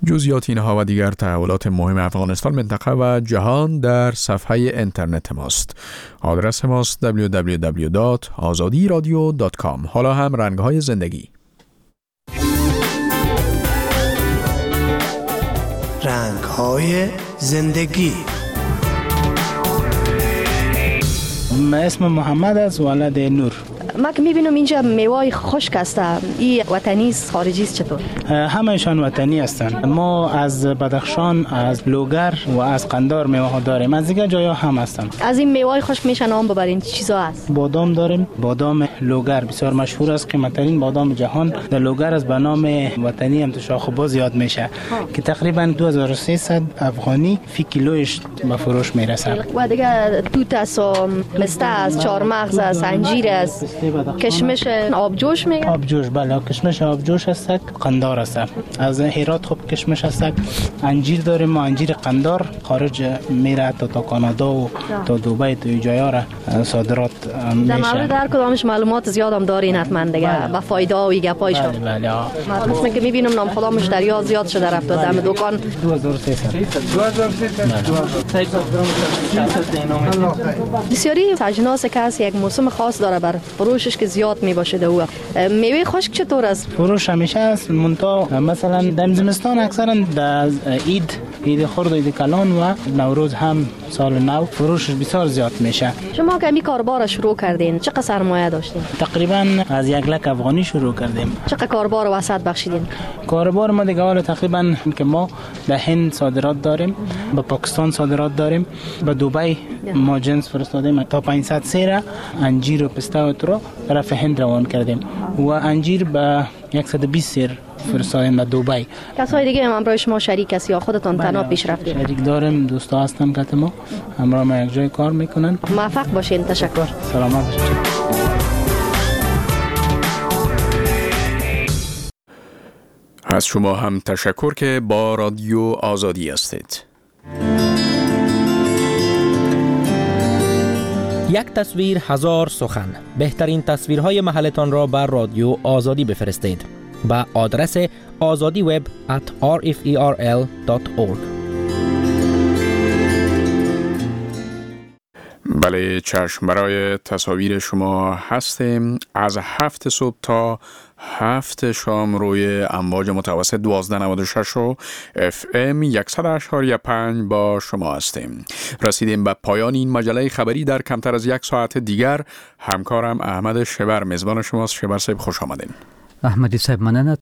جزئیات اینها و دیگر تحولات مهم افغانستان، منطقه و جهان در صفحه اینترنت ماست. آدرس ماست www.azadiradio.com. حالا هم رنگ‌های زندگی. رنگ‌های زندگی. اسم محمد است، ولد نور. ما که میبینم اینجا میوه خشک است، این وطنی است خارجی است چطور؟ همه‌شان وطنی هستند. ما از بدخشان، از لوگر و از قندار میوه ها داریم، از دیگه جایا هم هستند. از این میوه خشک میشه نام ببرین چه چیزا هست؟ بادام داریم، بادام لوگر بسیار مشهور است، قیمت‌ترین بادام جهان در لوگر است، به نام وطنی هم شاخ و باز یاد میشه که تقریبا 2300 افغانی فی کیلویش به فروش میرسه. و دیگه توت است، مسته است، چهارمغز است، انجیر است، کشمش آبجوش میگن. آبجوش، بله، کشمش آبجوش است، قندار است. از هرات خوب کشمش است. انجیر داریم، ما انجیر قندار خارج میره تا کانادا و تا دبی تا جایا را صادرات میشه. در مورد هر کدامش معلومات زیادم دارین حتما دیگه، با فایده و گپایش. بله. مثلا که میبینم نام خدا مشتری ها زیاد شده رفته در دکان. 2300 بسیاری اجناس که هست یک موسم خاص داره بر فروشش که زیاد میباشه. دو میوه خشک چطور است؟ فروش همیشه است، منتها مثلا در زمستان اکثرا در عید خرد و عید کلان و نوروز هم سال نو فروشش بسیار زیاد میشه. شما که می کاربار شروع کردین چقدر سرمایه داشتین؟ تقریبا از 1 لک افغانی شروع کردیم. چقدر کاربار وسط بخشیدین؟ کاربار ما دیگه حالا تقریبا که ما به هند صادرات داریم، به پاکستان صادرات داریم، به دبی ما جنس فرستادیم تا 500 سیره انجیر و پسته و ترو طرف هند روان کردیم و انجیر به 120 سیر فرستادیم به دبی. کسای دیگه هم همراه شما شریک است یا خودتون تنها پیش رفتید؟ شریک داریم، دوستا هستن که ما همراه ما یک جای کار میکنن. موفق باشین. تشکر. سلامت باشین. از شما هم تشکر که با رادیو آزادی هستید. یک تصویر هزار سخن. بهترین تصویرهای محلتان را بر رادیو آزادی بفرستید با آدرس azadiweb@rferl.org. بله چشم، برای تصاویر شما هستیم. از 7 صبح تا 7 شام روی امواج متوسط 1296 و FM 100.5 با شما هستیم. رسیدیم به پایان این مجله خبری. در کمتر از 1 ساعت دیگر همکارم احمد شبر میزبان شماست. شبر صاحب خوش آمدین. احمدی صاحب مننه.